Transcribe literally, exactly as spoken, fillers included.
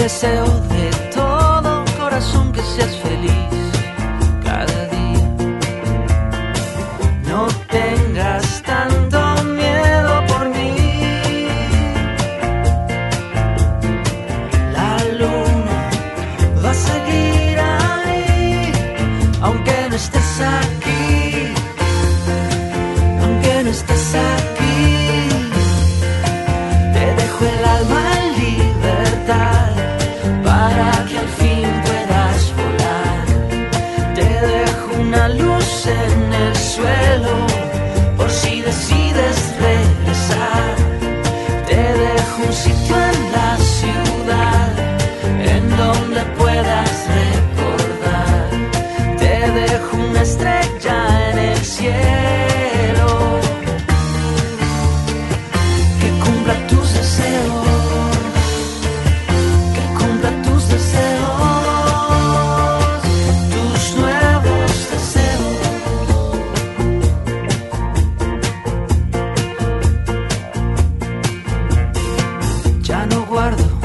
deseo de todo corazón que seas feliz cada día. No tengas tanto miedo por mí. La luna va a seguir ahí, aunque no estés aquí, aunque no estés aquí. Te dejo el alma en libertad para que al fin puedas volar. Te dejo una luz en el suelo por si decides regresar. Te dejo un sitio en la ciudad en donde puedas recordar. Te dejo una estrella en el cielo que cumpla tus deseos, que cumpla tus deseos, tus nuevos deseos. Ya no guardo